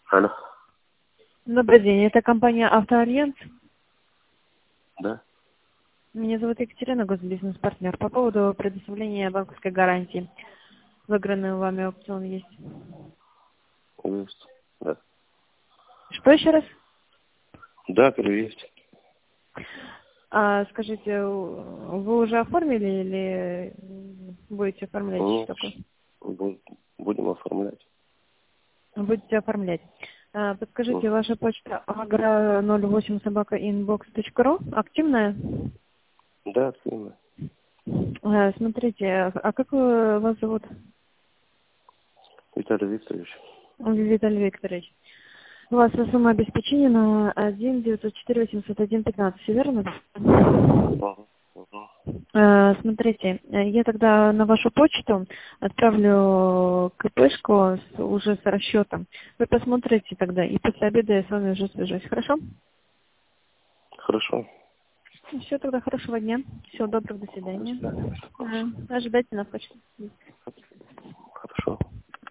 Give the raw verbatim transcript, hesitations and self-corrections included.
Алло. Добрый день, это компания «Автоальянс». Да. Меня зовут Екатерина, госбизнес-партнер. По поводу предоставления банковской гарантии. Выигранный вами аукцион есть. Есть. Да. Что еще раз? Да, есть. А, скажите, вы уже оформили или будете оформлять еще Нет. такое? Бу- Будем оформлять. Будете оформлять. А, подскажите, Мгм. ваша почта агра ноль восемь собака инбокс точка ру активная? Да, активно. А, смотрите, а как вы- вас зовут? Виталий Викторович. Виталий Викторович. У вас сумма обеспечения на один девятьсот четыре восемьсот один пятнадцать, всё верно? Ага. Ага. Э, Смотрите, э, я тогда на вашу почту отправлю КПшку с- уже с расчетом. Вы посмотрите тогда, и после обеда я с вами уже свяжусь, хорошо? Хорошо. Все, тогда хорошего дня. Всего доброго, до До свидания. свидания. Э, Ожидайте на почту.